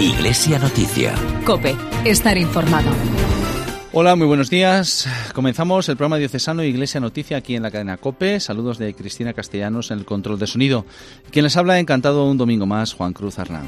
Iglesia Noticia. COPE, estar informado. Hola, muy buenos días. Comenzamos el programa diocesano Iglesia Noticia aquí en la cadena COPE. Saludos de Cristina Castellanos en el control de sonido. Quien les habla, encantado un domingo más, Juan Cruz Arranz.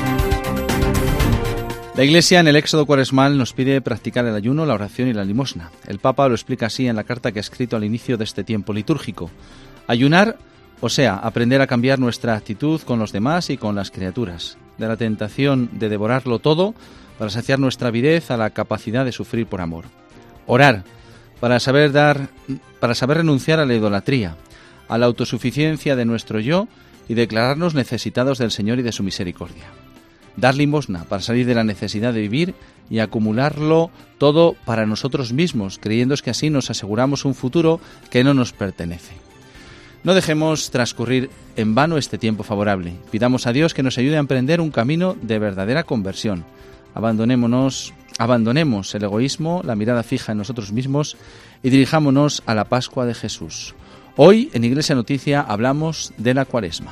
La Iglesia en el Éxodo cuaresmal nos pide practicar el ayuno, la oración y la limosna. El Papa lo explica así en la carta que ha escrito al inicio de este tiempo litúrgico. Ayunar, o sea, aprender a cambiar nuestra actitud con los demás y con las criaturas. De la tentación de devorarlo todo para saciar nuestra avidez a la capacidad de sufrir por amor. Orar, para saber renunciar a la idolatría, a la autosuficiencia de nuestro yo y declararnos necesitados del Señor y de su misericordia. Dar limosna, para salir de la necesidad de vivir y acumularlo todo para nosotros mismos, creyendo que así nos aseguramos un futuro que no nos pertenece. No dejemos transcurrir en vano este tiempo favorable. Pidamos a Dios que nos ayude a emprender un camino de verdadera conversión. Abandonemos el egoísmo, la mirada fija en nosotros mismos y dirijámonos a la Pascua de Jesús. Hoy, en Iglesia Noticia, hablamos de la Cuaresma.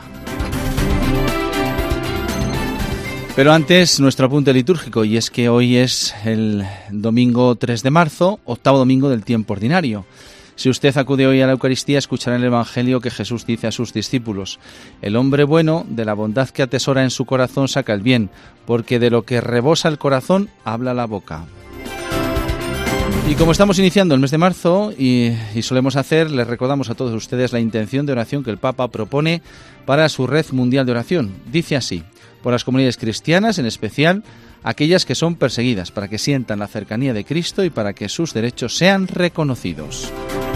Pero antes, nuestro apunte litúrgico, y es que hoy es el domingo 3 de marzo, octavo domingo del tiempo ordinario. Si usted acude hoy a la Eucaristía, escuchará en el Evangelio que Jesús dice a sus discípulos: el hombre bueno, de la bondad que atesora en su corazón, saca el bien, porque de lo que rebosa el corazón, habla la boca. Y como estamos iniciando el mes de marzo y solemos hacer, les recordamos a todos ustedes la intención de oración que el Papa propone para su red mundial de oración. Dice así: por las comunidades cristianas, en especial aquellas que son perseguidas, para que sientan la cercanía de Cristo y para que sus derechos sean reconocidos.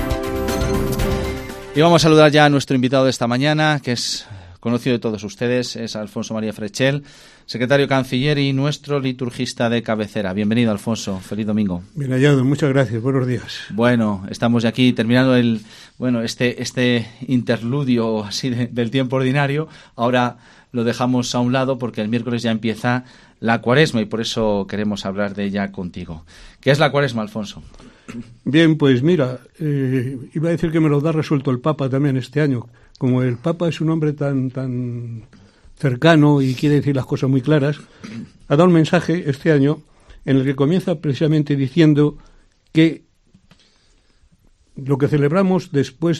Y vamos a saludar ya a nuestro invitado de esta mañana, que es conocido de todos ustedes, es Alfonso María Frechel, secretario canciller y nuestro liturgista de cabecera. Bienvenido, Alfonso. Feliz domingo. Bien hallado, muchas gracias. Buenos días. Bueno, estamos ya aquí terminando este interludio así del tiempo ordinario. Ahora lo dejamos a un lado porque el miércoles ya empieza la Cuaresma y por eso queremos hablar de ella contigo. ¿Qué es la Cuaresma, Alfonso? Bien, pues mira, iba a decir que me lo da resuelto el Papa también este año. Como el Papa es un hombre tan cercano y quiere decir las cosas muy claras, ha dado un mensaje este año en el que comienza precisamente diciendo que lo que celebramos después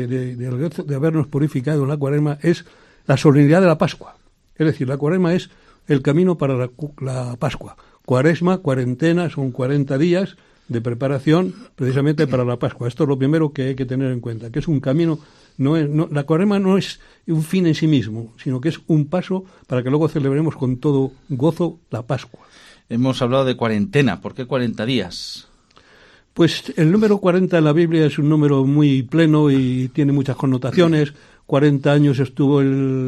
de habernos purificado en la Cuaresma es la solemnidad de la Pascua. Es decir, la Cuaresma es el camino para la Pascua. Cuaresma, cuarentena, son 40 días de preparación precisamente para la Pascua. Esto es lo primero que hay que tener en cuenta, que es un camino, la Cuaresma no es un fin en sí mismo, sino que es un paso para que luego celebremos con todo gozo la Pascua. Hemos hablado de cuarentena. ¿Por qué 40 días? Pues el número 40 en la Biblia es un número muy pleno y tiene muchas connotaciones. 40 años estuvo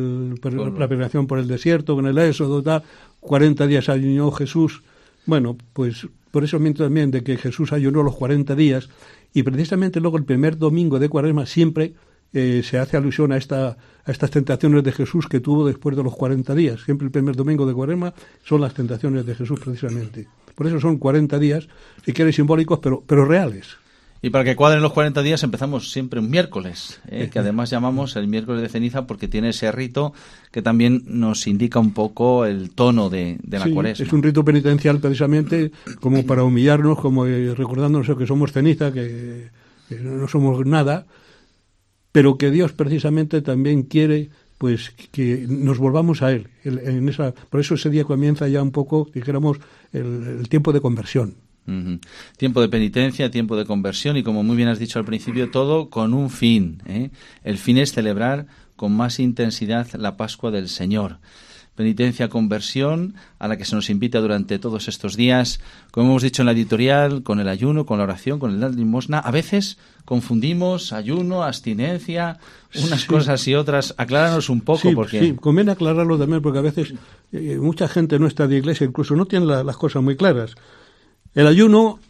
la peregrinación por el desierto, con el Éxodo, 40 días ayunó Jesús. Bueno, pues por eso miento también de que Jesús ayunó los 40 días y precisamente luego el primer domingo de Cuaresma siempre se hace alusión a estas tentaciones de Jesús que tuvo después de los 40 días. Siempre el primer domingo de Cuaresma son las tentaciones de Jesús precisamente. Por eso son 40 días, si quieres, simbólicos, pero reales. Y para que cuadren los 40 días empezamos siempre un miércoles, que además llamamos el miércoles de ceniza porque tiene ese rito que también nos indica un poco el tono de la Cuaresma. Es un rito penitencial precisamente como para humillarnos, como recordándonos que somos ceniza, que no somos nada, pero que Dios precisamente también quiere pues que nos volvamos a Él. Por eso ese día comienza ya un poco, dijéramos, el tiempo de conversión. Uh-huh. Tiempo de penitencia, tiempo de conversión y, como muy bien has dicho al principio, todo con un fin. El fin es celebrar con más intensidad la Pascua del Señor. Penitencia, conversión, a la que se nos invita durante todos estos días, como hemos dicho en la editorial, con el ayuno, con la oración, con el dar limosna. A veces confundimos ayuno, abstinencia, unas cosas y otras. Acláranos un poco. Sí, conviene aclararlo también porque a veces mucha gente nuestra de iglesia incluso no tiene las cosas muy claras. El ayuno,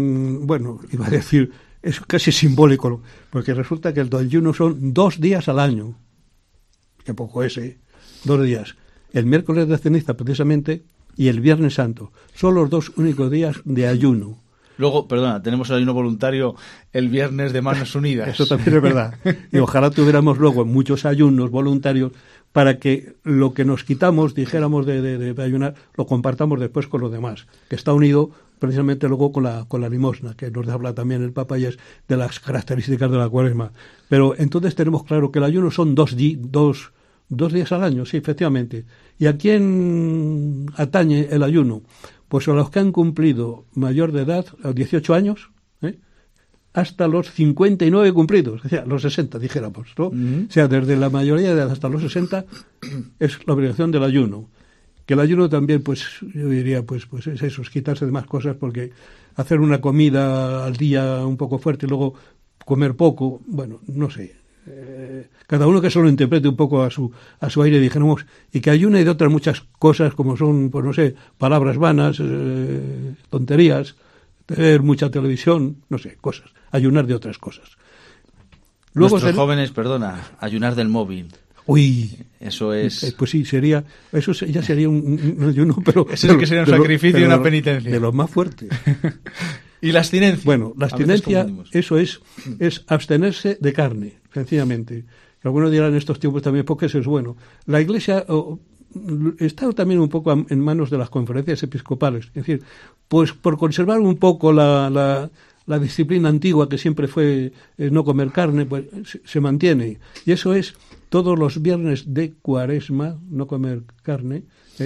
iba a decir, es casi simbólico, porque resulta que el ayuno son 2 días al año. Qué poco es, 2 días. El miércoles de ceniza, precisamente, y el Viernes Santo. Son los 2 únicos días de ayuno. Luego, tenemos el ayuno voluntario el viernes de Manos Unidas. Eso también es verdad. Y ojalá tuviéramos luego muchos ayunos voluntarios para que lo que nos quitamos, dijéramos, de ayunar, lo compartamos después con los demás, que está unido precisamente luego con la limosna, que nos habla también el Papa y es de las características de la Cuaresma. Pero entonces tenemos claro que el ayuno son dos días al año, sí, efectivamente. ¿Y a quién atañe el ayuno? Pues a los que han cumplido mayor de edad, a los 18 años, hasta los 59 cumplidos, o sea, los 60, dijéramos, ¿no? O sea, desde la mayoría de edad hasta los 60 es la obligación del ayuno. Que el ayuno también, pues yo diría, pues es eso, es quitarse de más cosas, porque hacer una comida al día un poco fuerte y luego comer poco, bueno, no sé. Cada uno que solo interprete un poco a su aire, dijéramos, y que ayune de otras muchas cosas, como son, pues no sé, palabras vanas, tonterías, ver mucha televisión, no sé, cosas. Ayunar de otras cosas. Luego nuestros jóvenes, ayunar del móvil. Uy, eso es. Pues sí, eso ya sería un ayuno, pero eso es que sería un sacrificio y una penitencia. De lo más fuerte. ¿Y la abstinencia? Bueno, la abstinencia, eso es abstenerse de carne, sencillamente. Algunos dirán en estos tiempos también, porque eso es bueno. La Iglesia está también un poco en manos de las conferencias episcopales. Es decir, pues por conservar un poco la disciplina antigua que siempre fue no comer carne, pues se mantiene. Y eso es todos los viernes de Cuaresma, no comer carne.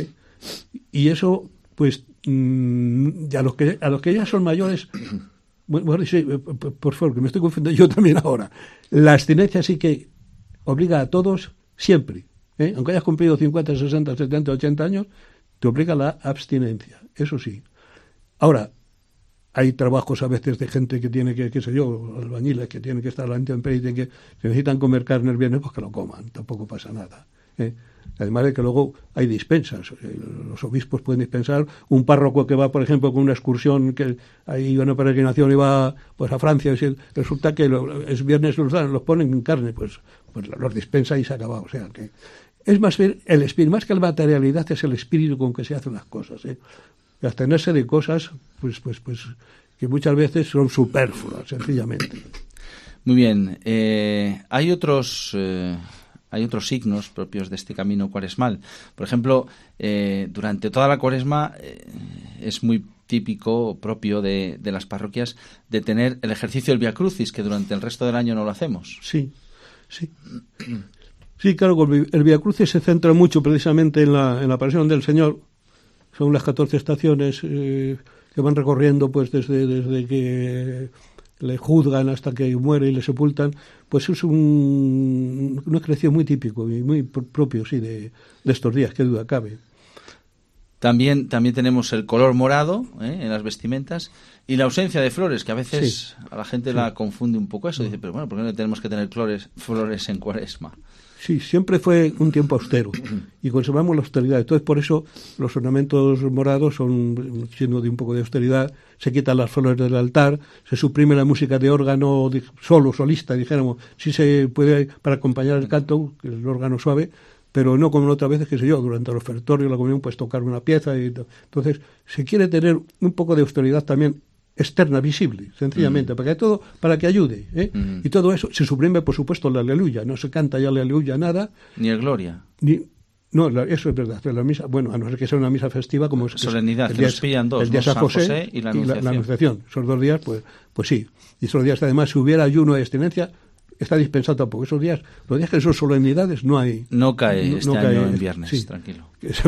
Y eso, pues, a los que ya son mayores, bueno, sí, por favor, que me estoy confundiendo yo también ahora. La abstinencia sí que obliga a todos siempre. Aunque hayas cumplido 50, 60, 70, 80 años, te obliga la abstinencia. Eso sí. Ahora, hay trabajos a veces de gente que tiene que, qué sé yo, albañiles que tienen que estar a la intemperie y que necesitan comer carne el viernes, pues que lo coman, tampoco pasa nada. Además de que luego hay dispensas, los obispos pueden dispensar, un párroco que va, por ejemplo, con una excursión, que hay una peregrinación y va pues a Francia, y resulta que es viernes los ponen en carne, pues los dispensa y se acaba. O sea que es más bien el espíritu, más que la materialidad, es el espíritu con que se hacen las cosas. Y abstenerse de cosas pues que muchas veces son superfluas, sencillamente. Muy bien. Hay otros signos propios de este camino cuaresmal. Por ejemplo, durante toda la Cuaresma es muy típico, propio de las parroquias, de tener el ejercicio del Vía Crucis, que durante el resto del año no lo hacemos. Sí. Sí, claro, el Vía Crucis se centra mucho precisamente en la pasión del Señor. Son las 14 estaciones que van recorriendo pues desde que le juzgan hasta que muere y le sepultan. Pues es un ejercicio muy típico y muy propio, sí, de estos días, que duda cabe. También tenemos el color morado en las vestimentas y la ausencia de flores, que a veces a la gente la confunde un poco eso. Dice, pero bueno, ¿por qué no tenemos que tener flores en Cuaresma? Sí, siempre fue un tiempo austero y conservamos la austeridad. Entonces, por eso los ornamentos morados son siendo de un poco de austeridad. Se quitan las flores del altar, se suprime la música de órgano solista, dijéramos. Sí se puede para acompañar el canto, el órgano suave, pero no como otras veces, que sé yo, durante el ofertorio, la comunión, pues tocar una pieza. Entonces, se quiere tener un poco de austeridad también externa, visible, sencillamente, para que ayude. Y todo eso se suprime, por supuesto, la aleluya. No se canta ya la aleluya, nada. Ni el gloria. No, eso es verdad. La misa, bueno, a no ser que sea una misa festiva, como es solemnidad, que nos pillan dos, el día San José José y la Anunciación. Esos 2 días, pues sí. Y esos días, además, si hubiera ayuno de abstinencia, está dispensado tampoco. Esos días, los días que son solemnidades, no hay. No cae año en viernes, sí, tranquilo.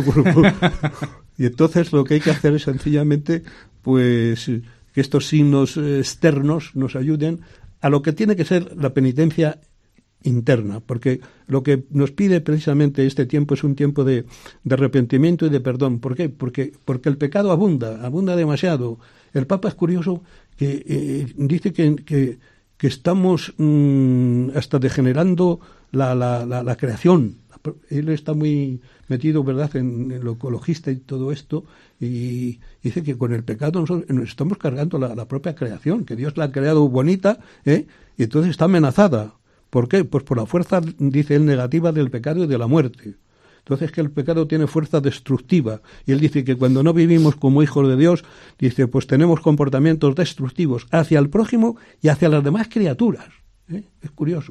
Y entonces lo que hay que hacer es sencillamente, pues, que estos signos externos nos ayuden a lo que tiene que ser la penitencia interna, porque lo que nos pide precisamente este tiempo es un tiempo de arrepentimiento y de perdón. ¿Por qué? Porque el pecado abunda demasiado. El Papa es curioso que dice que estamos hasta degenerando la creación. Él está muy metido, ¿verdad?, en lo ecologista y todo esto, y dice que con el pecado nosotros nos estamos cargando la propia creación, que Dios la ha creado bonita, y entonces está amenazada. ¿Por qué? Pues por la fuerza, dice él, negativa del pecado y de la muerte. Entonces, que el pecado tiene fuerza destructiva, y él dice que cuando no vivimos como hijos de Dios, dice, pues tenemos comportamientos destructivos hacia el prójimo y hacia las demás criaturas. Es curioso.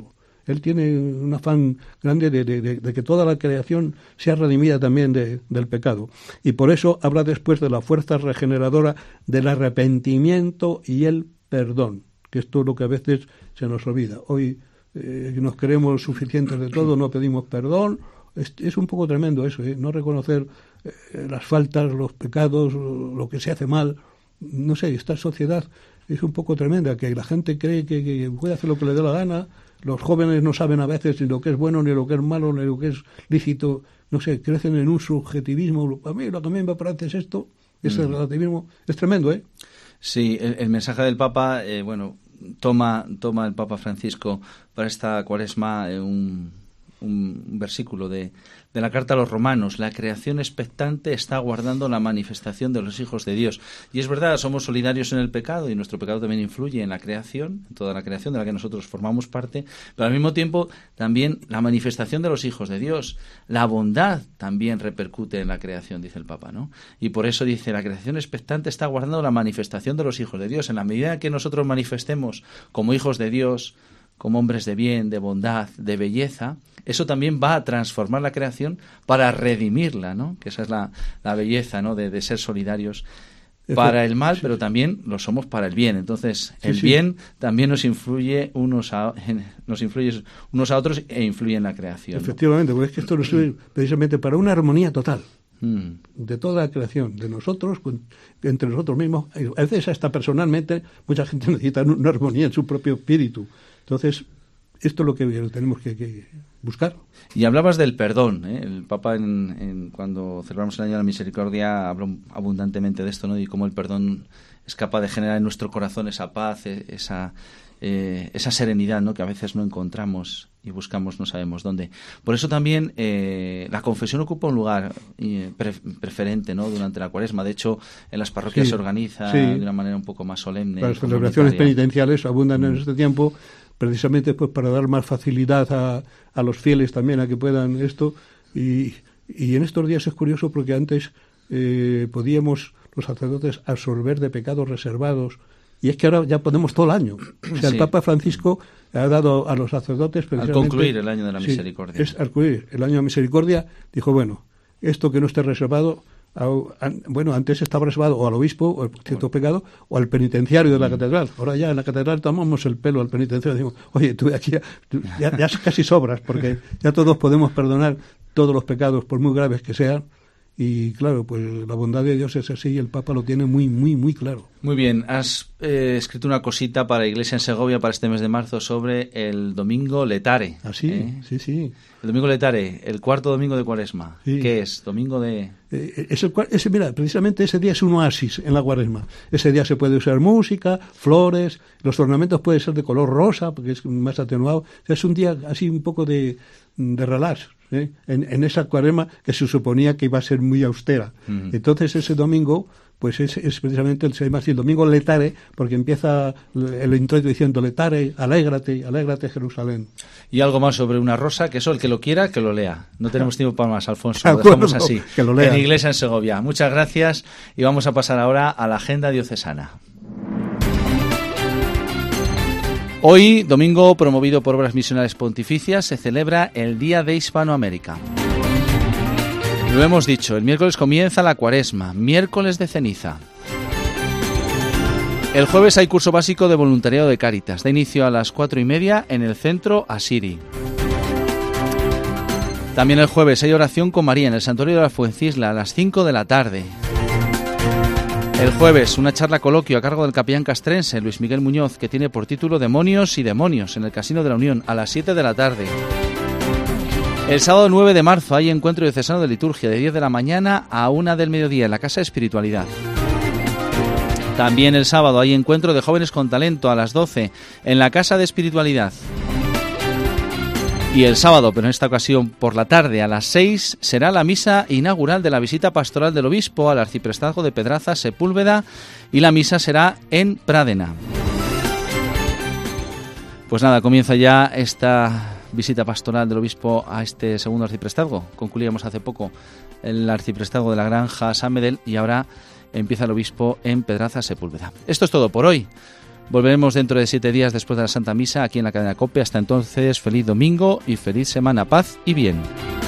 Él tiene un afán grande de que toda la creación sea redimida también del pecado. Y por eso habla después de la fuerza regeneradora del arrepentimiento y el perdón, que esto es lo que a veces se nos olvida. Hoy nos creemos suficientes de todo, no pedimos perdón. Es un poco tremendo eso, no reconocer las faltas, los pecados, lo que se hace mal. No sé, esta sociedad es un poco tremenda, que la gente cree que puede hacer lo que le dé la gana. Los jóvenes no saben a veces ni lo que es bueno, ni lo que es malo, ni lo que es lícito. No sé, crecen en un subjetivismo. A mí lo que a mí me parece es esto, ese relativismo. Es tremendo, Sí, el mensaje del Papa, toma el Papa Francisco para esta Cuaresma un versículo de la carta a los romanos. La creación expectante está aguardando la manifestación de los hijos de Dios. Y es verdad, somos solidarios en el pecado y nuestro pecado también influye en la creación, en toda la creación de la que nosotros formamos parte, pero al mismo tiempo también la manifestación de los hijos de Dios. La bondad también repercute en la creación, dice el Papa, ¿no? Y por eso dice, la creación expectante está aguardando la manifestación de los hijos de Dios. En la medida que nosotros manifestemos como hijos de Dios, como hombres de bien, de bondad, de belleza, eso también va a transformar la creación para redimirla, ¿no? Que esa es la belleza, ¿no? De ser solidarios para el mal, pero también lo somos para el bien. Entonces, el bien también nos influye unos a otros e influye en la creación, ¿no? Efectivamente, porque es que esto nos sirve precisamente para una armonía total de toda la creación, de nosotros, entre nosotros mismos. A veces hasta personalmente, mucha gente necesita una armonía en su propio espíritu. Entonces, esto es lo que tenemos que buscar. Y hablabas del perdón, ¿eh? El Papa, cuando celebramos el Año de la Misericordia, habló abundantemente de esto, ¿no? Y cómo el perdón es capaz de generar en nuestro corazón esa paz, esa serenidad, ¿no? Que a veces no encontramos y buscamos no sabemos dónde. Por eso también la confesión ocupa un lugar preferente, ¿no? Durante la Cuaresma. De hecho, en las parroquias se organiza de una manera un poco más solemne. Las celebraciones penitenciales abundan en este tiempo, precisamente pues para dar más facilidad a los fieles también a que puedan esto. Y en estos días es curioso porque antes podíamos los sacerdotes absorber de pecados reservados. Y es que ahora ya podemos todo el año. O sea, el Papa Francisco ha dado a los sacerdotes... Al concluir el Año de la Misericordia. Al concluir el Año de la Misericordia, dijo, bueno, esto que no esté reservado... antes estaba reservado o al obispo, o cierto pecado, o al penitenciario de la catedral. Ahora ya en la catedral tomamos el pelo al penitenciario y decimos, oye, tú aquí ya casi sobras, porque ya todos podemos perdonar todos los pecados, por muy graves que sean. Y claro, pues la bondad de Dios es así y el Papa lo tiene muy, muy, muy claro. Muy bien, has escrito una cosita para la Iglesia en Segovia para este mes de marzo sobre el Domingo Letare. ¿Ah, sí? Sí. El Domingo Letare, el cuarto domingo de Cuaresma. Sí. ¿Qué es? Domingo de... Mira, precisamente ese día es un oasis en la Cuaresma. Ese día se puede usar música, flores, los ornamentos pueden ser de color rosa, porque es más atenuado. O sea, es un día así un poco de relax, en esa Cuaresma que se suponía que iba a ser muy austera. Entonces ese domingo pues es precisamente se llama así el Domingo Letare, porque empieza el introito diciendo Letare, alégrate, alégrate Jerusalén. Y algo más sobre una rosa, que eso el que lo quiera, que lo lea. No tenemos tiempo para más, Alfonso, lo dejamos así, que lo lea. En Iglesia en Segovia. Muchas gracias y vamos a pasar ahora a la agenda diocesana. Hoy, domingo promovido por Obras Misionales Pontificias, se celebra el Día de Hispanoamérica. Lo hemos dicho, el miércoles comienza la Cuaresma, miércoles de ceniza. El jueves hay curso básico de voluntariado de Cáritas, da inicio a las 4:30 en el centro Asiri. También el jueves hay oración con María en el Santuario de la Fuencisla a las 5 de la tarde. El jueves, una charla coloquio a cargo del capellán castrense Luis Miguel Muñoz, que tiene por título Demonios y Demonios, en el Casino de la Unión, a las 7 de la tarde. El sábado 9 de marzo hay encuentro diocesano de liturgia de 10 de la mañana a 1 del mediodía en la Casa de Espiritualidad. También el sábado hay encuentro de jóvenes con talento a las 12 en la Casa de Espiritualidad. Y el sábado, pero en esta ocasión por la tarde a las 6, será la misa inaugural de la visita pastoral del obispo al arciprestazgo de Pedraza, Sepúlveda, y la misa será en Pradena. Pues nada, comienza ya esta visita pastoral del obispo a este segundo arciprestazgo. Concluíamos hace poco el arciprestazgo de la Granja San Medel y ahora empieza el obispo en Pedraza, Sepúlveda. Esto es todo por hoy. Volveremos dentro de 7 días después de la Santa Misa aquí en la cadena COPE. Hasta entonces, feliz domingo y feliz semana. Paz y bien.